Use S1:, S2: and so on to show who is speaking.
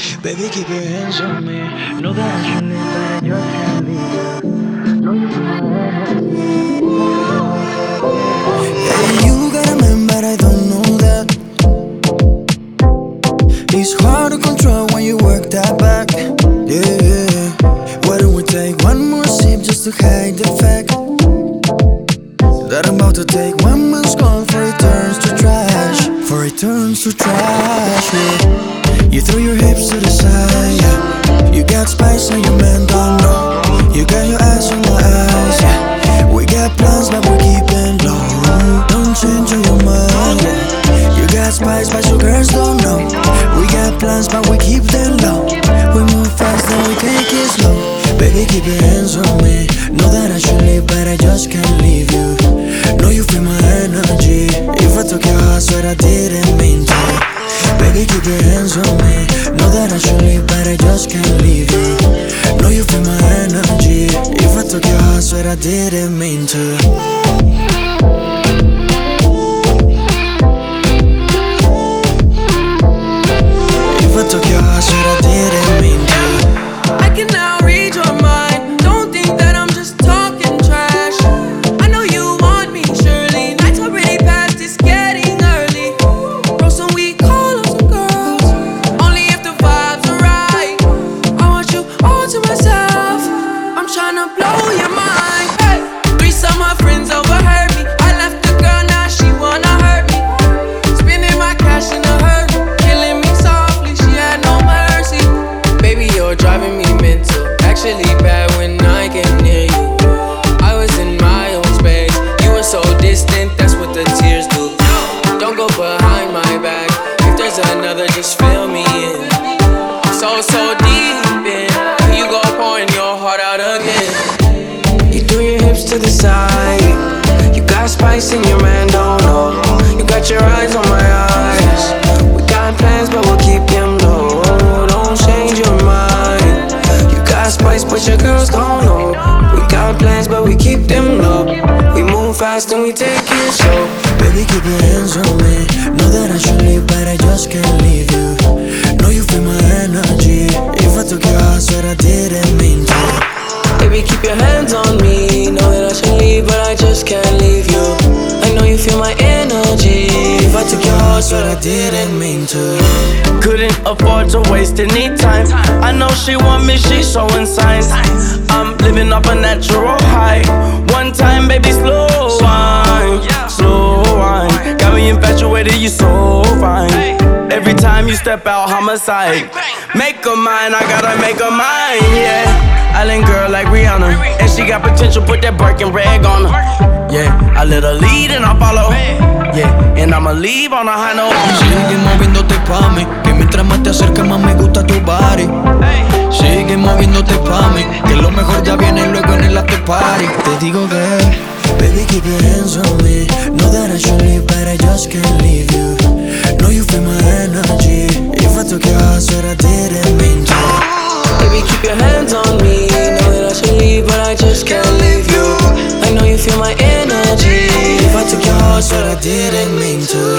S1: Baby, keep your hands on me. Know that I should leave, but I just can't leave you. Know you feel my energy.
S2: Hey, you got a man, but I don't know that. It's hard to control when you work that back. Yeah. Why don't we take one more sip just to hide the fact that I'm about to take one man's call for it turns to trash. For it turns to trash, yeah. You throw your hips to the side, yeah. You got spice and your man don't know. You got your eyes on my eyes, yeah. We got plans but we keep them low. Don't change your mind, yeah. You got spice but your girls don't know. We got plans but we keep them low. We move fast and we take it slow. Baby, keep your hands on me. Know that I should leave but I just can't leave you. Know you feel my energy. If I took your heart, swear I didn't mean to. Baby, keep your hands on me. Know that I should leave but I just can't leave you. Know you feel my energy. If I took your heart, swear I didn't mean to. Took your heart, said I didn't mean to.
S3: I can now read your mind. Don't think that I'm just talking trash. I know you want me, surely. Night's already past, it's getting early. Bro, some we call up some girls. Only if the vibes are right. I want you all to myself. I'm tryna blow your mind. Hey, three of my friends overheard me. I left the girl, now she wanna hurt me. Spending my cash in a hurry. Killing me softly, she had no mercy. Baby, you're driving me mental. Actually bad when I get near you. I was in my own space. You were so distant, that's what the tears do. Don't go behind my back. If there's another, just fill me in. So deep in. You go pouring your heart out again. You threw your hips to the side. You got spice and your man don't know. You got your eyes on my eyes. We got plans but we'll keep them low. Don't change your mind. You got spice but your girls don't know. We got plans but we keep them low. We move fast and we take it slow.
S2: Baby, keep your hands on me. Know that I should leave but I just can't leave you. Know you feel my energy. If I took your heart, swear I didn't mean to.
S3: Baby, keep your hands on me. Know that I should leave, but I just can't leave you. I know you feel my energy.
S2: If I took your heart, swear I didn't mean to.
S4: Couldn't afford to waste any time. I know she want me, she's showing signs. I'm living off a natural high. One time, baby, slow wine, slow wine. Got me infatuated, you so fine. Every time you step out, homicide. Make her mine, I gotta make her mine, yeah. Island girl like Rihanna, and she got potential, put that Birkin rag on her. Yeah, I let her lead and I follow. Yeah, and I'ma leave on a high note.
S2: Sigue moviéndote pa' mí, que mientras más te acercas más me gusta tu body. Sigue moviéndote pa' mí, que lo mejor ya viene luego en el after party. Te digo que, baby, keep your hands on me. Know that I should leave but I just can't leave you. Know you feel my energy. If I took your heart, swear I didn't mean to.
S3: Baby, keep your hands on me. Know that I should leave, but I just can't leave you. I know you feel my energy.
S2: If I took your heart, swear I didn't mean to.